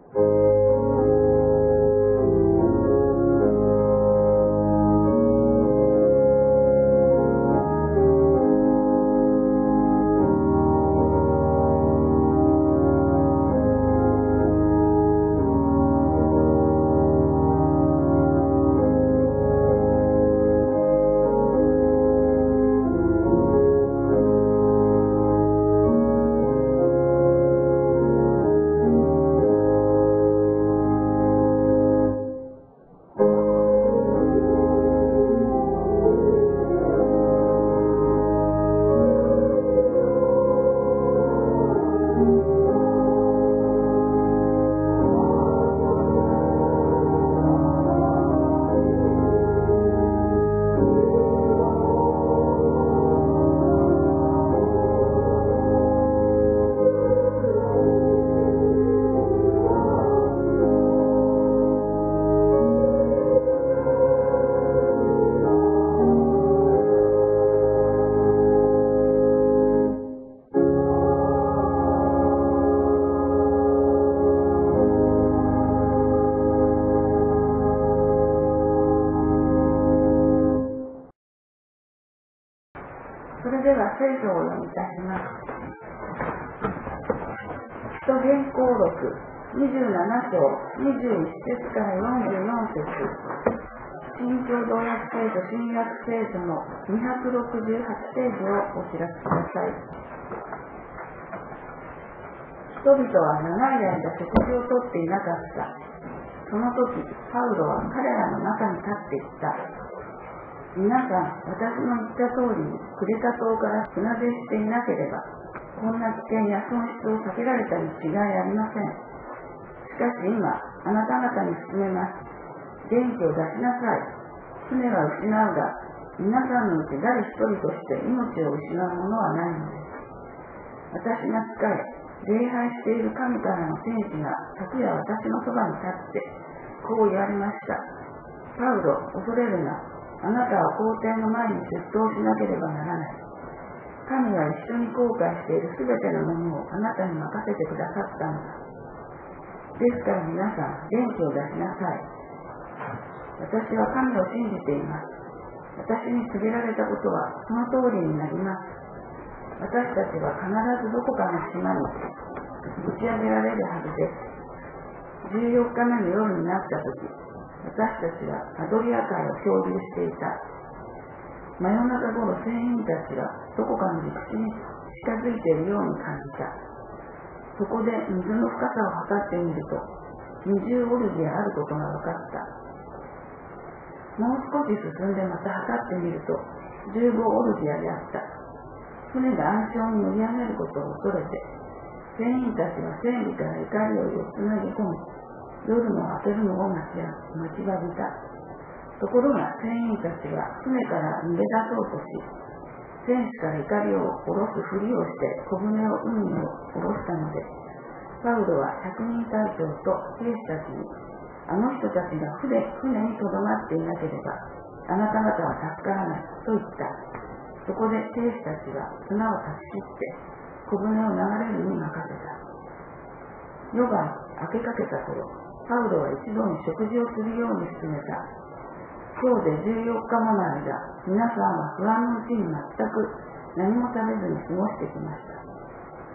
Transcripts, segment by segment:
それでは聖書を読みいたします。使徒言行録27章21節から44節、新共同訳聖書新約聖書の268ページをお開きください。人々は長い間食事をとっていなかった。その時パウロは彼らの中に立っていった。皆さん、私の言った通りにクレタ島から船出していなければ、こんな危険や損失を避けられたに違いありません。しかし今、あなた方に勧めます。元気を出しなさい。船は失うが、皆さんのうち誰一人として命を失うものはないのです。私が仕え、礼拝している神からの天使が昨夜私のそばに立って、こう言われました。パウロ、恐れるな。あなたは皇帝の前に出頭しなければならない。神は一緒に航海しているすべてのものをあなたに任せてくださったのだ。ですから皆さん、元気を出しなさい。私は神を信じています。私に告げられたことはその通りになります。私たちは必ずどこかの島に打ち上げられるはずです。14日目の夜になったとき、私たちはアドリア海を漂流していた。真夜中頃、船員たちがどこかの陸地に近づいているように感じた。そこで水の深さを測ってみると、20オルギアあることが分かった。もう少し進んでまた測ってみると、15オルギアであった。船が暗礁に乗り上げることを恐れて、船員たちは船尾から怒りを4つ投げ込み、夜の明けるのを待ちわびた。ところが船員たちは船から逃げ出そうとし、船首から怒りを下ろすふりをして小舟を海に下ろしたので、パウロは百人隊長と兵士たちに、あの人たちが船にとどまっていなければ、あなた方は助からないと言った。そこで兵士たちは綱を断ち切って小舟を流れるに任せた。夜が明けかけた頃、パウロは一度に食事をするように勧めた。今日で14日もの間、皆さんは不安のうちに全く何も食べずに過ごしてきました。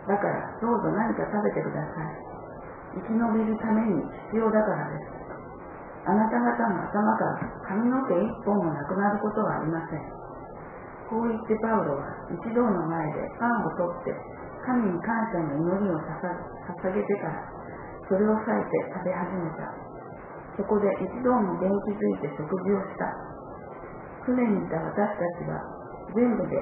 だからどうぞ何か食べてください。生き延びるために必要だからです。あなた方の頭から髪の毛一本もなくなることはありません。こう言ってパウロは一同の前でパンを取って神に感謝の祈りを捧げてからそれを裂いて食べ始めた。そこで一同も元気づいて食事をした。船にいた私たちは全部で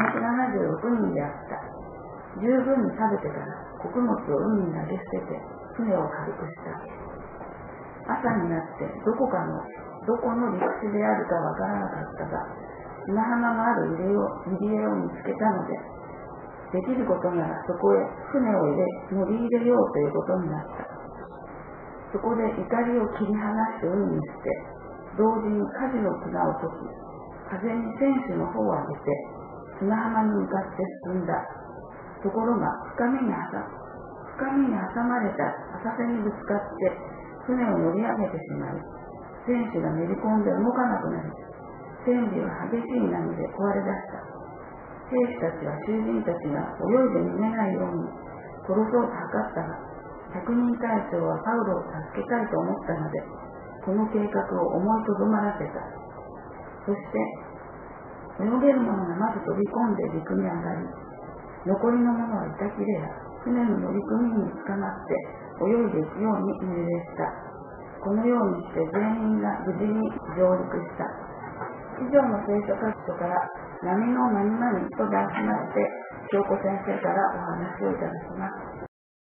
276人であった。十分に食べてから穀物を海に投げ捨てて船を軽くした。朝になってどこの陸地であるかわからなかったが、砂浜がある入り江を見つけたので、できることならそこへ船を乗り入れようということになった。そこで怒りを切り離して海に捨て、同時に舵の綱を解き、風に船首の方を上げて砂浜に向かって進んだ。ところが深紙に挟まれた浅瀬にぶつかって船を乗り上げてしまい、船首がめり込んで動かなくなり、船尾は激しい波で壊れ出した。兵士たちは囚人たちが泳いで逃げないように殺そうと図ったが、百人隊長はパウロを助けたいと思ったので、この計画を思いとどまらせた。そして泳げる者がまず飛び込んで陸に上がり、残りの者は板切れや船の乗組員に捕まって泳いでいくように命令した。このようにして全員が無事に上陸した。以上の聖書箇所から波の何々と題しまして、京子先生からお話をいただきます。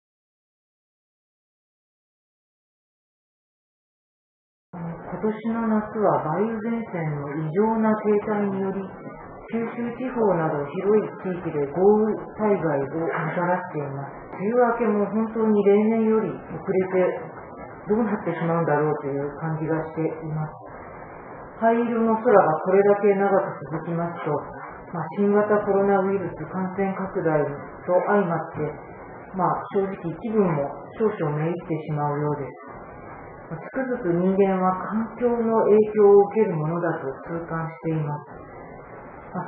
今年の夏は梅雨前線の異常な停滞により、九州地方など広い地域で豪雨災害をもたらしています。梅雨明けも本当に例年より遅れてどうなってしまうんだろうという感じがしています。灰色の空がこれだけ長く続きますと、新型コロナウイルス感染拡大と相まって、正直気分も少々めいってしまうようです。つくづく人間は環境の影響を受けるものだと痛感しています。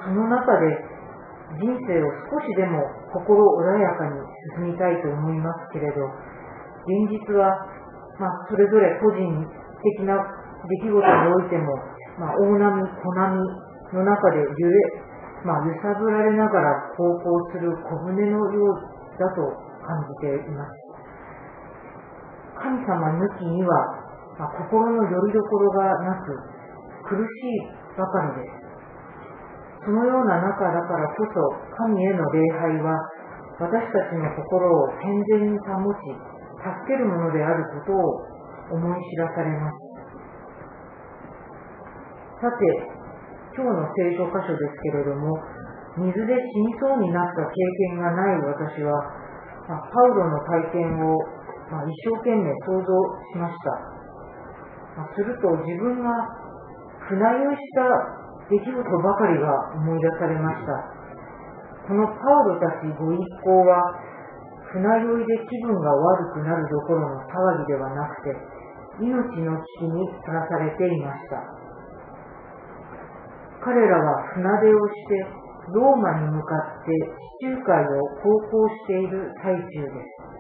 その中で人生を少しでも心穏やかに進みたいと思いますけれど、現実は、それぞれ個人的な出来事においても、大波、小波の中で揺さぶられながら航行する小舟のようだと感じています。神様抜きには、心の拠り所がなく苦しいばかりです。そのような中だからこそ、神への礼拝は私たちの心を健全に保ち、助けるものであることを思い知らされます。さて、今日の聖書箇所ですけれども、水で死にそうになった経験がない私は、パウロの体験を一生懸命想像しました。すると自分が船酔いした出来事ばかりが思い出されました。このパウロたちご一行は船酔いで気分が悪くなるどころの騒ぎではなくて、命の危機にさらされていました。彼らは船出をしてローマに向かって地中海を航行している最中です。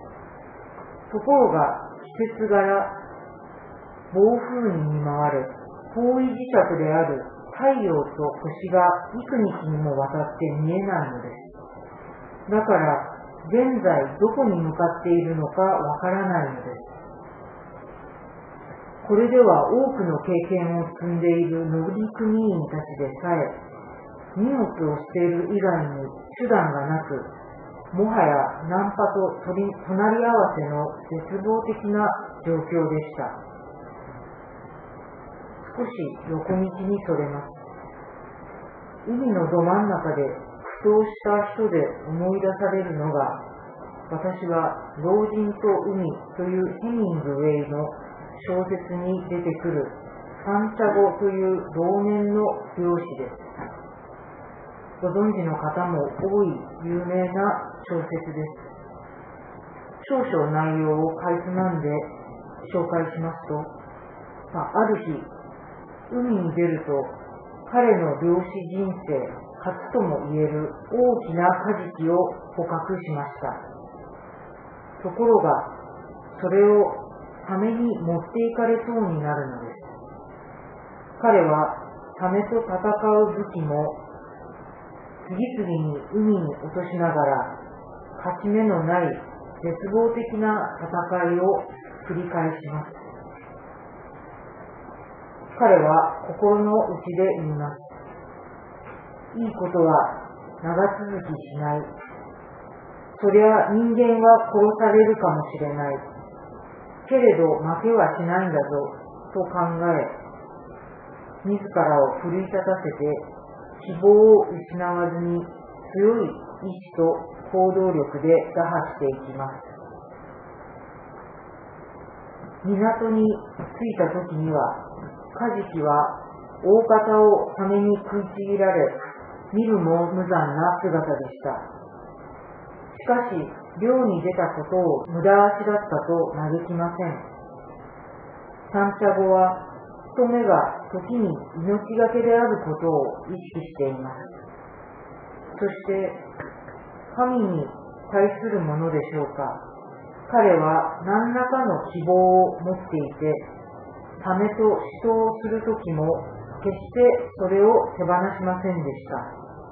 ところが季節柄、暴風に見舞われ、方位磁石である太陽と星が幾日にもわたって見えないのです。だから現在どこに向かっているのかわからないのです。これでは多くの経験を積んでいる乗組員たちでさえ、荷物を捨てる以外に手段がなく、もはやナンパと隣り合わせの絶望的な状況でした。少し横道にそれます。海のど真ん中で苦闘した人で思い出されるのが、私は老人と海というヘミングウェイの小説に出てくるサンチャゴという老年の漁師です。ご存知の方も多い有名な小説です。少々内容をかいつまんで紹介しますと、ある日、海に出ると彼の漁師人生初とも言える大きなカジキを捕獲しました。ところが、それをサメに持っていかれそうになるのです。彼はサメと戦う武器も次々に海に落としながら、勝ち目のない絶望的な戦いを繰り返します。彼は心の内で言います。いいことは長続きしない。そりゃ人間は殺されるかもしれない。けれど負けはしないんだぞ、と考え、自らを奮い立たせて、希望を失わずに強い意志と行動力で打破していきます。港に着いた時には、カジキは大方をサメに食いちぎられ、見るも無残な姿でした。しかし、 漁に出たことを無駄足だったと嘆きません。三茶語は、務めが時に命がけであることを意識しています。そして、神に対するものでしょうか。彼は何らかの希望を持っていて、ためと思想するときも決してそれを手放しませんでした。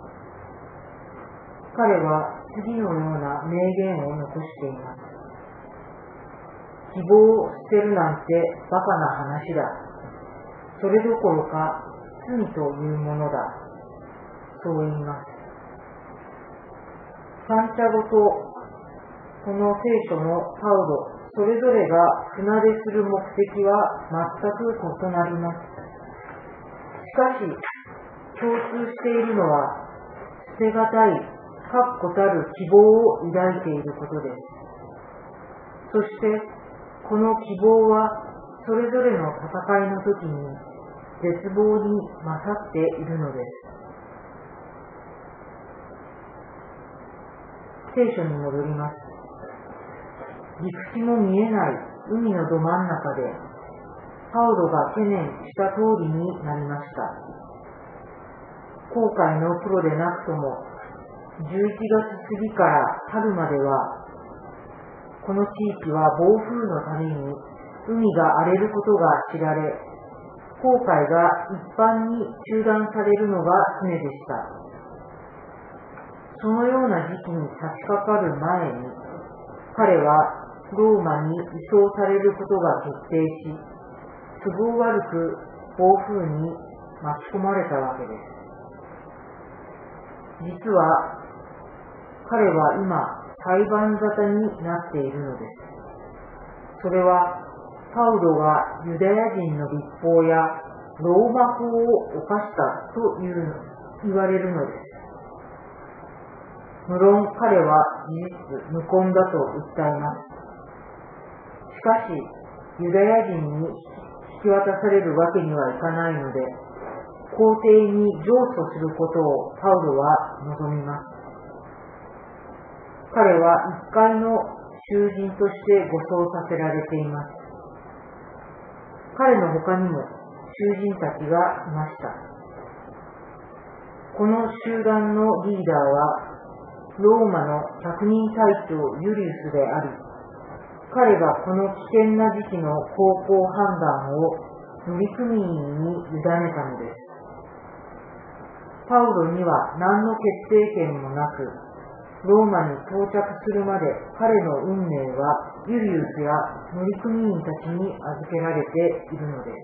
彼は次のような名言を残しています。希望を捨てるなんてバカな話だ。それどころか罪というものだ。そう言います。三茶語とこの聖書のパウロ、それぞれが船出する目的は全く異なります。しかし、共通しているのは、捨てがたい、確固たる希望を抱いていることです。そして、この希望は、それぞれの戦いの時に、絶望に勝っているのです。聖書に戻ります。陸地も見えない海のど真ん中で、パウロが懸念した通りになりました。航海のプロでなくとも、11月過ぎから春までは、この地域は暴風のために海が荒れることが知られ、航海が一般に中断されるのが常でした。そのような時期に差し掛かる前に、彼はローマに移送されることが決定し、都合悪く暴風に巻き込まれたわけです。実は彼は今裁判沙汰になっているのです。それはパウロがユダヤ人の律法やローマ法を犯したと言われるのです。無論彼は事実無根だと訴えます。しかし、ユダヤ人に引き渡されるわけにはいかないので、皇帝に上訴することをパウロは望みます。彼は一介の囚人として護送させられています。彼の他にも囚人たちがいました。この集団のリーダーは、ローマの百人隊長ユリウスであり、彼がこの危険な時期の航行判断を乗組員に委ねたのです。パウロには何の決定権もなく、ローマに到着するまで彼の運命はユリウスや乗組員たちに預けられているのです。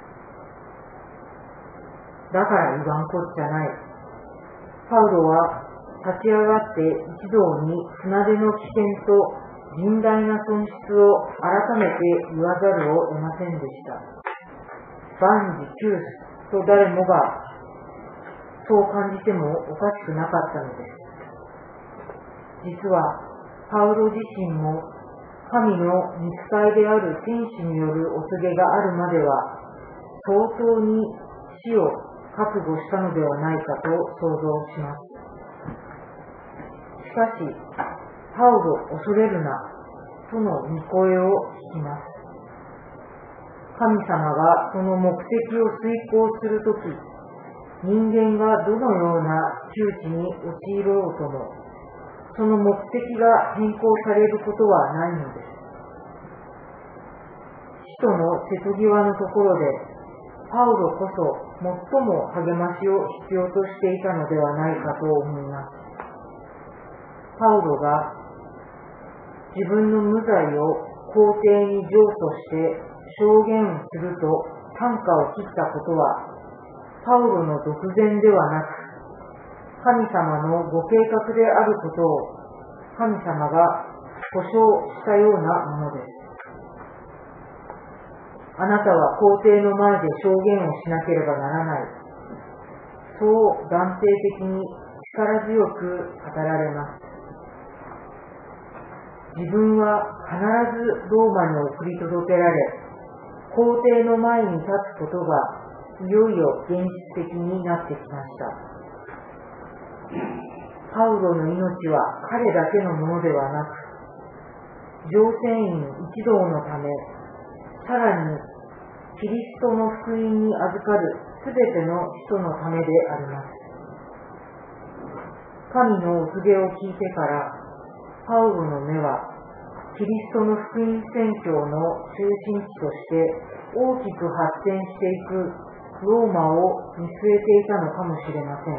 だから言わんこっちゃない。パウロは立ち上がって一同に船出の危険と甚大な損失を改めて言わざるを得ませんでした。万事休すと誰もがそう感じてもおかしくなかったのです。実はパウロ自身も神の御使いである天使によるお告げがあるまでは相当に死を覚悟したのではないかと想像します。しかし、パウロ恐れるなとの御声を聞きます。神様がその目的を遂行するとき、人間がどのような窮地に陥ろうとも、その目的が変更されることはないのです。使徒の瀬戸際のところで、パウロこそ最も励ましを必要としていたのではないかと思います。パウロが自分の無罪を皇帝に上訴して証言すると啖呵を切ったことは、パウロの独善ではなく、神様のご計画であることを神様が保証したようなものです。あなたは皇帝の前で証言をしなければならない。そう断定的に力強く語られます。自分は必ずローマに送り届けられ、皇帝の前に立つことがいよいよ現実的になってきました。 パウロの命は彼だけのものではなく、乗船員一同のため、さらにキリストの福音に預かるすべての人のためであります。神のお告げを聞いてから、パウロの目はキリストの福音宣教の中心地として大きく発展していくローマを見据えていたのかもしれません。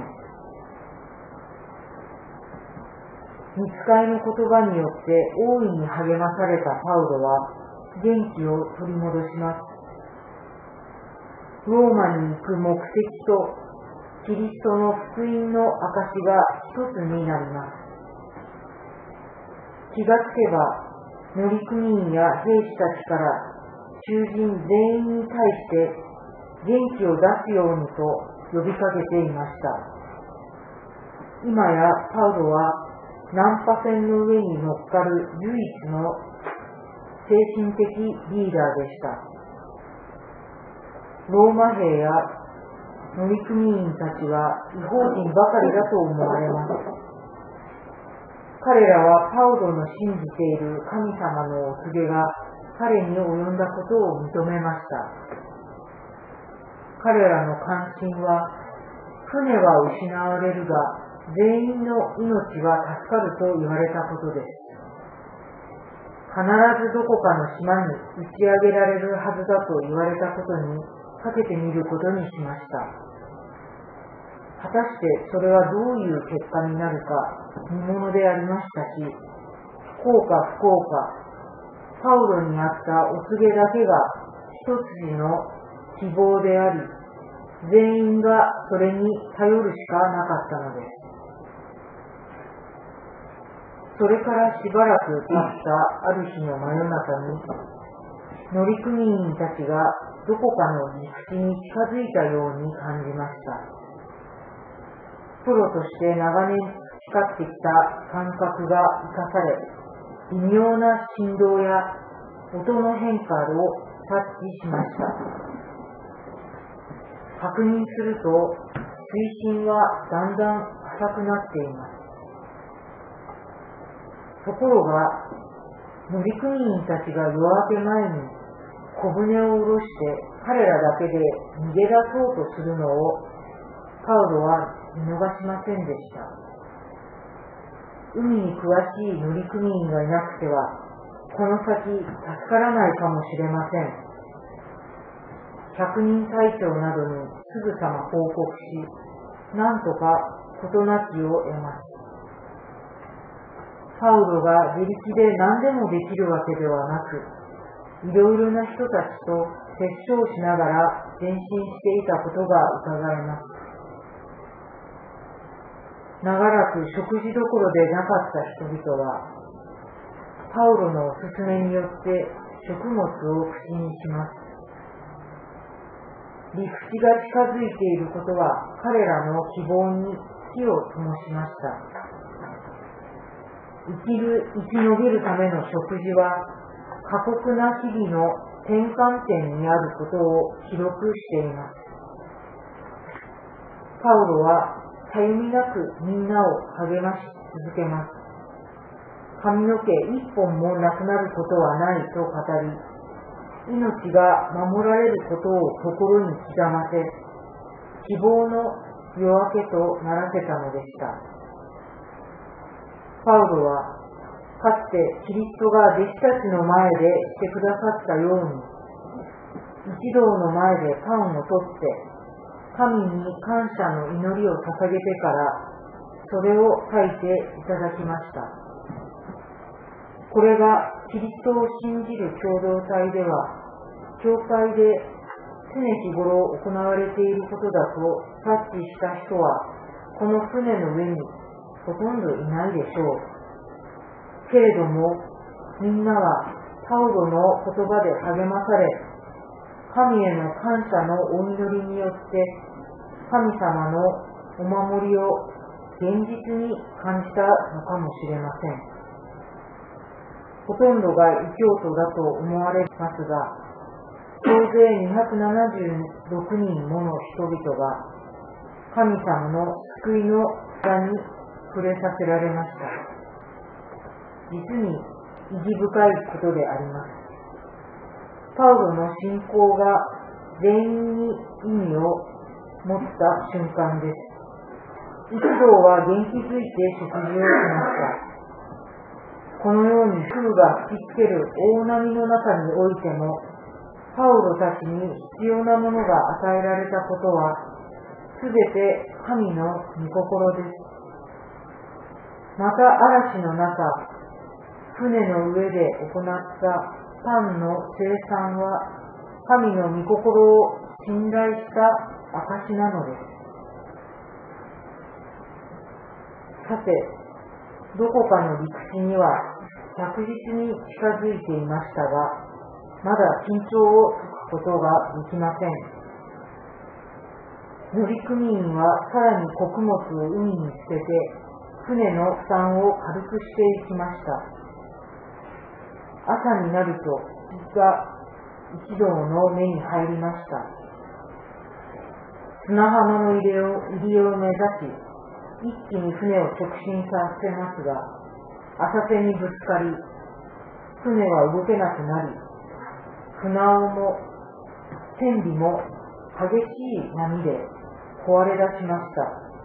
御使いの言葉によって大いに励まされたパウロは元気を取り戻します。ローマに行く目的とキリストの福音の証が一つになります。気がつけば乗組員や兵士たちから囚人全員に対して元気を出すようにと呼びかけていました。今やパウロは難破船の上に乗っかる唯一の精神的リーダーでした。ローマ兵や乗組員たちは異邦人ばかりだと思われます。彼らはパウロの信じている神様のお告げが彼に及んだことを認めました。彼らの関心は、船は失われるが全員の命は助かると言われたことです。必ずどこかの島に打ち上げられるはずだと言われたことにかけてみることにしました。果たしてそれはどういう結果になるか見ものでありましたし、幸か不幸か、パウロにあったお告げだけが一筋の希望であり、全員がそれに頼るしかなかったのです。それからしばらく経ったある日の真夜中に、乗組員たちがどこかの陸地に近づいたように感じました。プロとして長年培ってきた感覚が生かされ、微妙な振動や音の変化を察知しました。確認すると、水深はだんだん浅くなっています。ところが、乗組員たちが夜明け前に小舟を下ろして彼らだけで逃げ出そうとするのをパウロは見逃しませんでした。海に詳しい乗組員がいなくては、この先助からないかもしれません。百人隊長などにすぐさま報告し、なんとか事なきを得ます。パウロが自力で何でもできるわけではなく、いろいろな人たちと折衝しながら前進していたことが伺えます。長らく食事どころでなかった人々は、パウロのおすすめによって食物を口にします。陸地が近づいていることは彼らの希望に火を灯しました。生き延びるための食事は過酷な日々の転換点にあることを記録しています。パウロはたゆみなくみんなを励まし続けます。髪の毛一本もなくなることはないと語り、命が守られることを心に刻ませ、希望の夜明けとならせたのでした。パウロはかつてキリストが弟子たちの前でしてくださったように、一同の前でパンを取って神に感謝の祈りを捧げてからそれを書いていただきました。これがキリストを信じる共同体では、教会で常日頃行われていることだと察知した人はこの船の上にほとんどいないでしょう。けれどもみんなはパウロの言葉で励まされ、神への感謝のお祈りによって神様のお守りを現実に感じたのかもしれません。ほとんどが異教徒だと思われますが、総勢276人もの人々が神様の救いの座に触れさせられました。実に意義深いことであります。パウロの信仰が全員に意味を持った瞬間です。一同は元気づいて食事をしました。このように風が吹きつける大波の中においても、パウロたちに必要なものが与えられたことは、すべて神の御心です。また嵐の中、船の上で行ったパンの生産は、神の御心を信頼した証なのです。さて、どこかの陸地には着実に近づいていましたが、まだ緊張を解くことができません。乗組員はさらに穀物を海に捨てて、船の負担を軽くしていきました。朝になると日が一同の目に入りました。砂浜の入りを目指し、一気に船を直進させますが、浅瀬にぶつかり、船は動けなくなり、船尾も船尾も激しい波で壊れ出しました。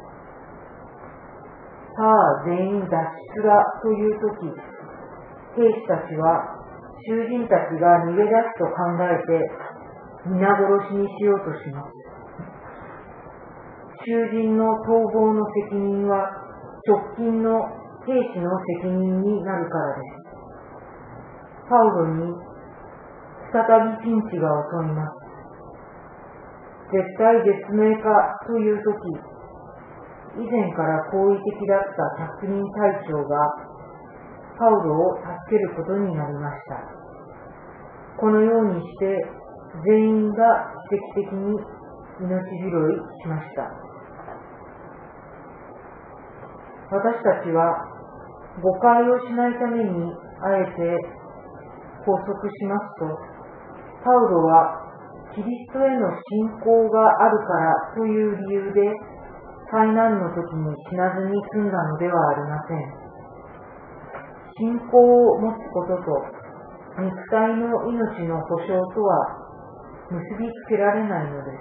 さあ全員脱出だというとき、兵士たちは囚人たちが逃げ出すと考えて皆殺しにしようとします。囚人の逃亡の責任は直近の兵士の責任になるからです。パウロに再びピンチが襲います。絶対絶命かというとき、以前から好意的だった百人隊長がパウロを助けることになりました。このようにして全員が奇跡的に命拾いしました。私たちは誤解をしないためにあえて補足しますと、パウロはキリストへの信仰があるからという理由で災難の時に死なずに済んだのではありません。信仰を持つことと肉体の命の保証とは結びつけられないのです。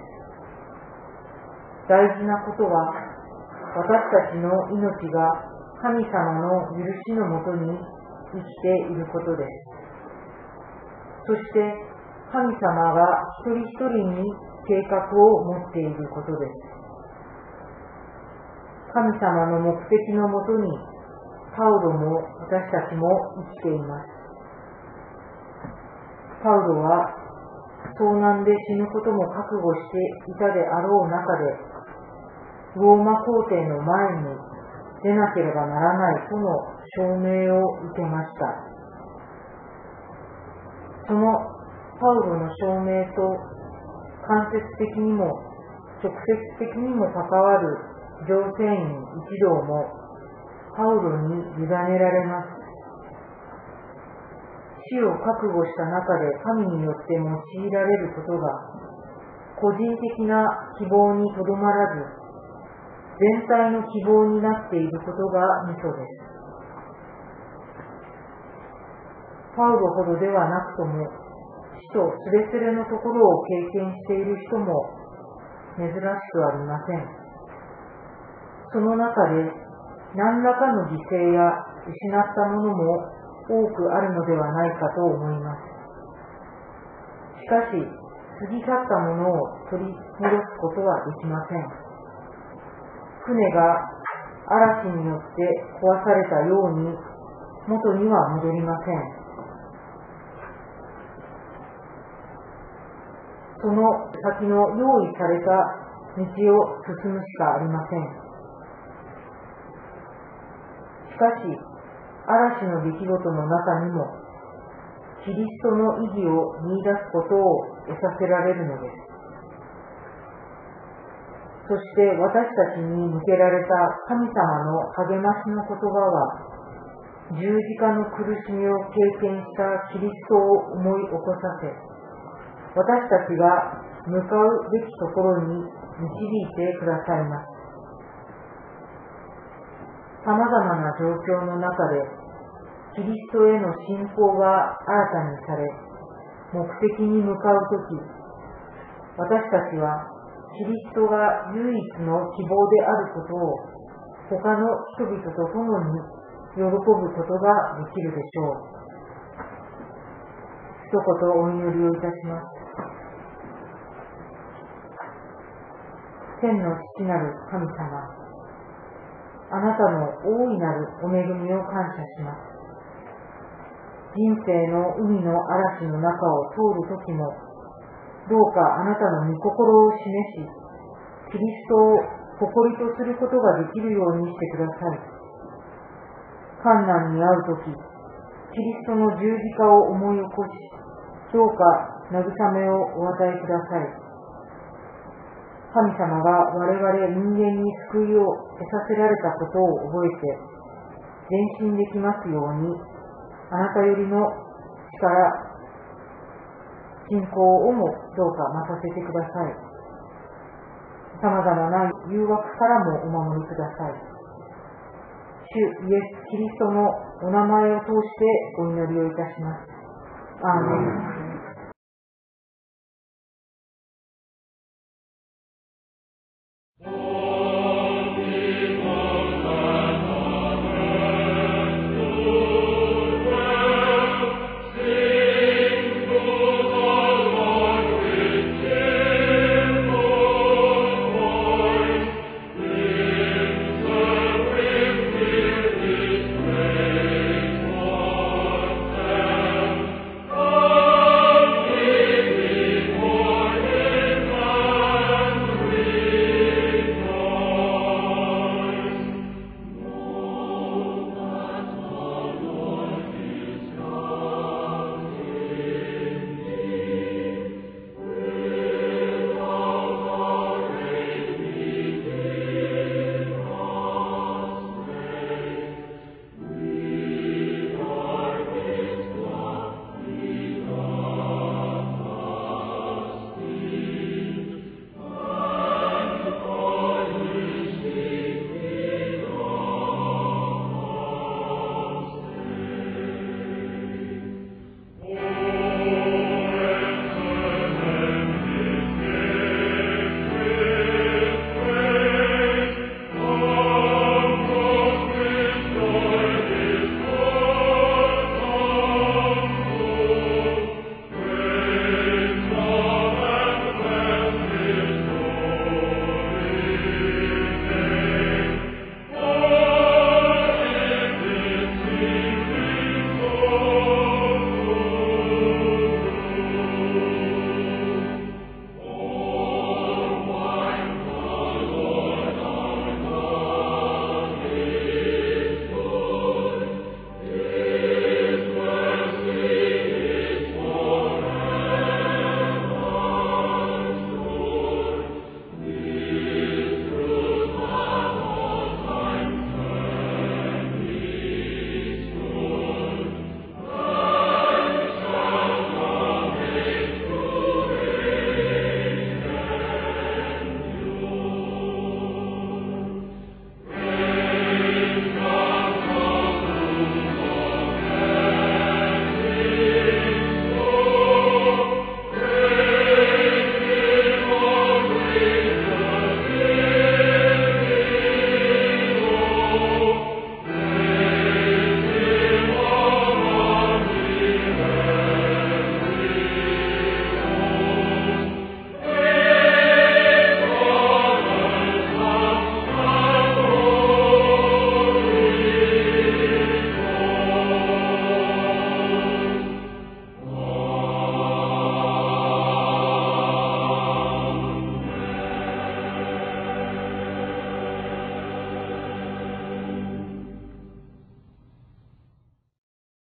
大事なことは、私たちの命が神様の許しのもとに生きていることです。そして神様が一人一人に計画を持っていることです。神様の目的のもとにパウロも私たちも生きています。パウロは遭難で死ぬことも覚悟していたであろう中で、ローマ皇帝の前に出なければならないとの証明を受けました。そのパウロの証明と間接的にも直接的にも関わる乗船員一同もパウロに委ねられます。死を覚悟した中で神によって用いられることが個人的な希望にとどまらず全体の希望になっていることがミソです。パウロほどではなくとも死とすれすれのところを経験している人も珍しくありません。その中で何らかの犠牲や失ったものも多くあるのではないかと思います。しかし、過ぎ去ったものを取り戻すことはできません。船が嵐によって壊されたように元には戻りません。その先の用意された道を進むしかありません。しかし、嵐の出来事の中にも、キリストの意義を見出すことを得させられるのです。そして私たちに向けられた神様の励ましの言葉は、十字架の苦しみを経験したキリストを思い起こさせ、私たちが向かうべきところに導いてくださいます。 さまざまな状況の中でキリストへの信仰が新たにされ、目的に向かうとき、私たちはキリストが唯一の希望であることを他の人々と共に喜ぶことができるでしょう。一言お祈りをいたします。天の父なる神様、あなたの大いなるお恵みを感謝します。人生の海の嵐の中を通るときも、どうかあなたの御心を示し、キリストを誇りとすることができるようにしてください。困難に遭うとき、キリストの十字架を思い起こし、どうか慰めをお与えください。神様が我々人間に救いを得させられたことを覚えて、前進できますように、あなたよりの力、信仰をもどうか任せてください。さまざまな誘惑からもお守りください。主イエス・キリストのお名前を通してお祈りをいたします。アーメン。